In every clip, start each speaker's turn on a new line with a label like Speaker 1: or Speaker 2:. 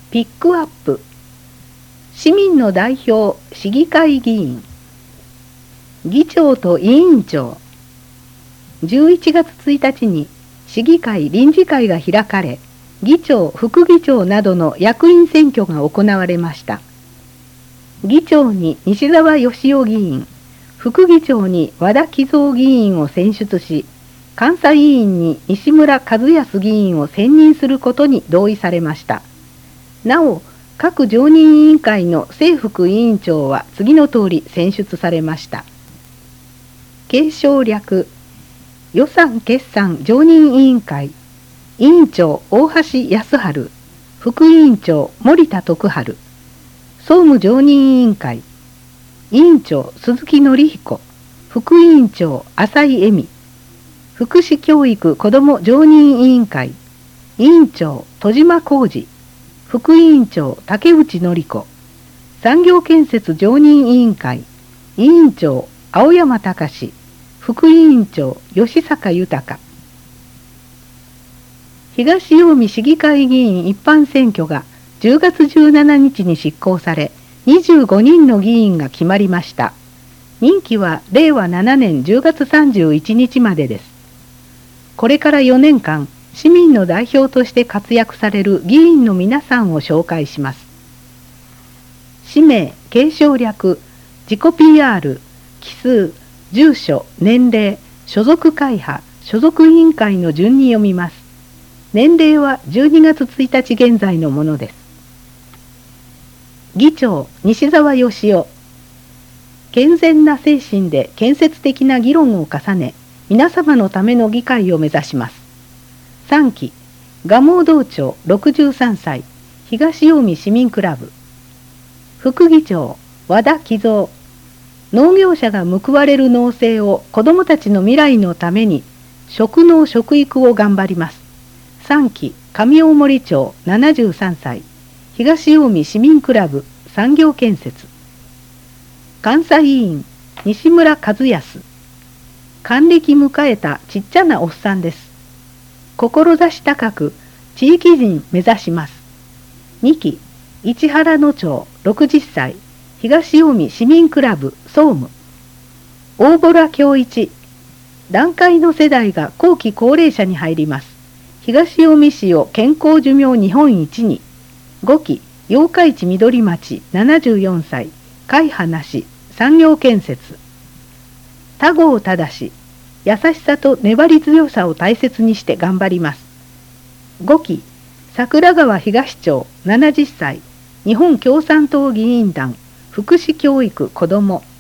Speaker 1: ピックアップ。市民の代表、市議会議員。議長と委員長。11月1日に市議会臨時会が開かれ、議長、副議長などの役員選挙が行われました。議長に西澤義雄議員、副議長に和田喜造議員を選出し、監査委員に西村和康議員を選任することに同意されました。なお、各常任委員会の正副委員長は次の通り選出されました。継承略、予算決算常任委員会、委員長大橋康晴、副委員長森田徳春、総務常任委員会、委員長鈴木紀彦、副委員長浅井恵美、福祉教育子ども常任委員会、委員長戸島浩二、副委員長竹内典子、産業建設常任委員会、委員長青山隆、副委員長吉坂豊。東近江市議会議員一般選挙が10月17日に執行され、25人の議員が決まりました。任期は令和7年10月31日までです。これから4年間、市民の代表として活躍される議員の皆さんを紹介します。氏名、継承略、自己 PR、期数、住所、年齢、所属会派、所属委員会の順に読みます。年齢は12月1日現在のものです。議長、西澤義雄。健全な精神で建設的な議論を重ね、皆様のための議会を目指します。3期、蒲生道長63歳、東近江市民クラブ。副議長、和田喜造。農業者が報われる農政を子どもたちの未来のために、食農食育を頑張ります。3期、上大森町73歳、東近江市民クラブ産業建設。監査委員、西村和康。還暦迎えたちっちゃなおっさんです。志高く地域人目指します。2期、市原野町60歳、東近江市民クラブ総務。大洞恭一。団塊の世代が後期高齢者に入ります。東近江市を健康寿命日本一に。5期、八日市緑町74歳、会派なし、産業建設。田郷正。優しさと粘り強さを大切にして頑張ります。5期、桜川東町70歳、日本共産党議員団、福祉教育子ども。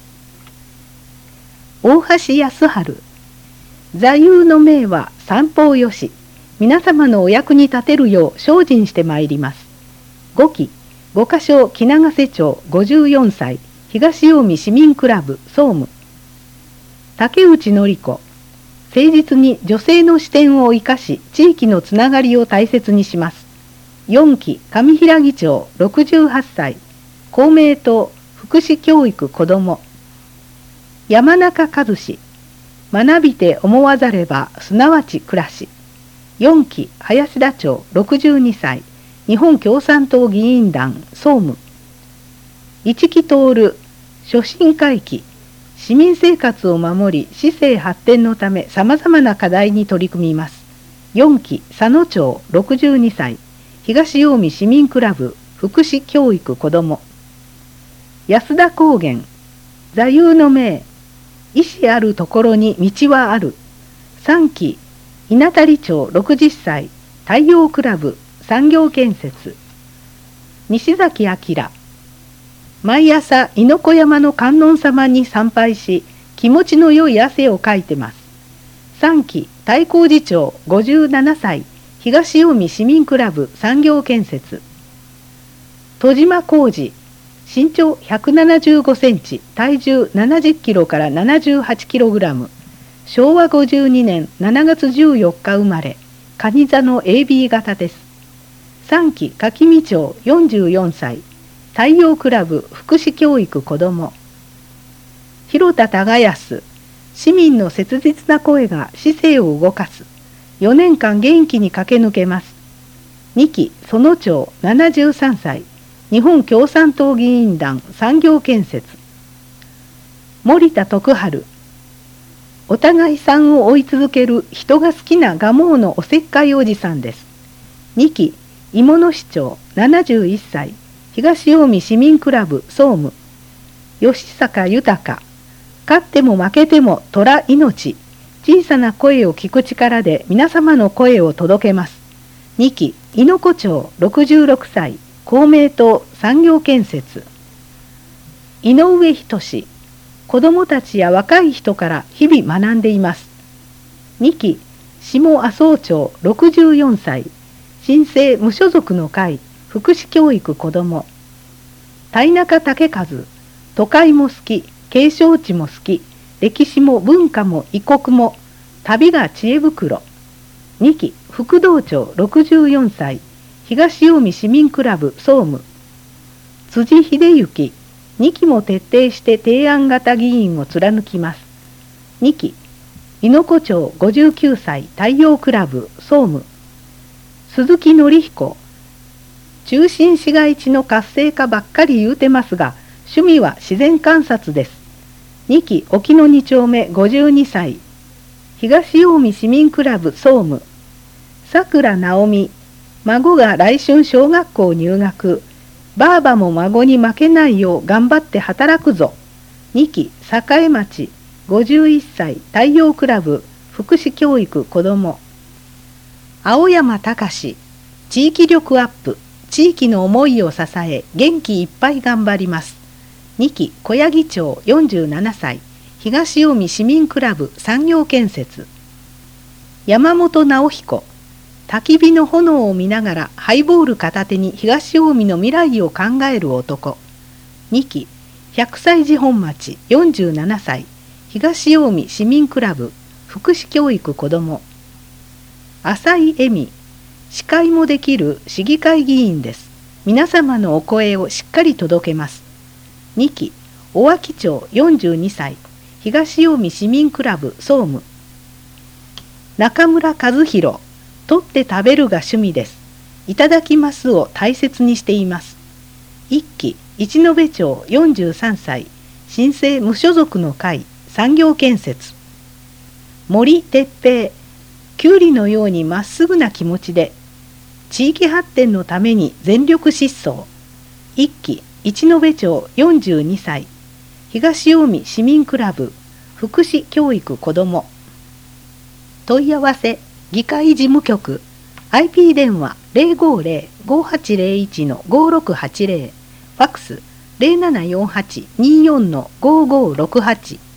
Speaker 1: 大橋康晴。座右の銘は三方よし。皆様のお役に立てるよう精進してまいります。5期、五箇所木長瀬町54歳、東近江市民クラブ総務。竹内典子。誠実に女性の視点を生かし、地域のつながりを大切にします。4期、上平議長68歳、公明党福祉教育子ども。山中和志。学びて思わざればすなわち暮らし。4期、林田町62歳、日本共産党議員団総務。一木徹。初心回帰。市民生活を守り、市政発展のためさまざまな課題に取り組みます。4期、佐野町62歳、東近江市民クラブ福祉教育子ども。安田高原。座右の銘、意志あるところに道はある。3期、稲垂町60歳、太陽クラブ産業建設。西崎明。毎朝猪子山の観音様に参拝し、気持ちの良い汗をかいてます。3期、太閤寺町57歳、東近江市民クラブ産業建設。戸島浩二。身長175センチ、体重70キロから78キログラム。昭和52年7月14日生まれ、蟹座の AB 型です。3期、柿見町44歳、太陽クラブ福祉教育子ども。広田耕康。市民の切実な声が市政を動かす。4年間元気に駆け抜けます。 2期園長73歳、日本共産党議員団産業建設。森田徳春、お互いさんを追い続ける人が好きな蒲生のおせっかいおじさんです。2期芋野市長71歳、東近江市民クラブ総務。吉坂豊、勝っても負けても虎命、小さな声を聞く力で皆様の声を届けます。2期猪子町66歳、公明党産業建設。井上仁、子どもたちや若い人から日々学んでいます。2期下麻生町64歳、新生無所属の会福祉教育子ども。田中武和、都会も好き、景勝地も好き、歴史も文化も異国も、旅が知恵袋。2期副道長64歳、東近江市民クラブ総務。辻秀幸、2期も徹底して提案型議員を貫きます。2期猪子町59歳、太陽クラブ総務。鈴木紀彦、中心市街地の活性化ばっかり言うてますが、趣味は自然観察です。2期沖野2丁目52歳、東近江市民クラブ総務。さくら直美、孫が来春小学校入学、ばあばも孫に負けないよう頑張って働くぞ。2期栄町51歳、太陽クラブ福祉教育子ども。青山隆、地域力アップ、地域の思いを支え元気いっぱい頑張ります。2期小八木町47歳、東近江市民クラブ産業建設。山本直彦、焚き火の炎を見ながらハイボール片手に東近江の未来を考える男。2期100歳児本町47歳、東近江市民クラブ福祉教育子ども。浅井恵美、司会もできる市議会議員です。皆様のお声をしっかり届けます。2期小脇町42歳、東近江市民クラブ総務。中村和弘、取って食べるが趣味です。いただきますを大切にしています。1期一延町43歳、新生無所属の会産業建設。森哲平、きゅうりのようにまっすぐな気持ちで地域発展のために全力疾走。1期一延町42歳、東近江市民クラブ福祉教育子ども。問い合わせ議会事務局 IP 電話 050-5801-5680、ファックス 0748-24-5568。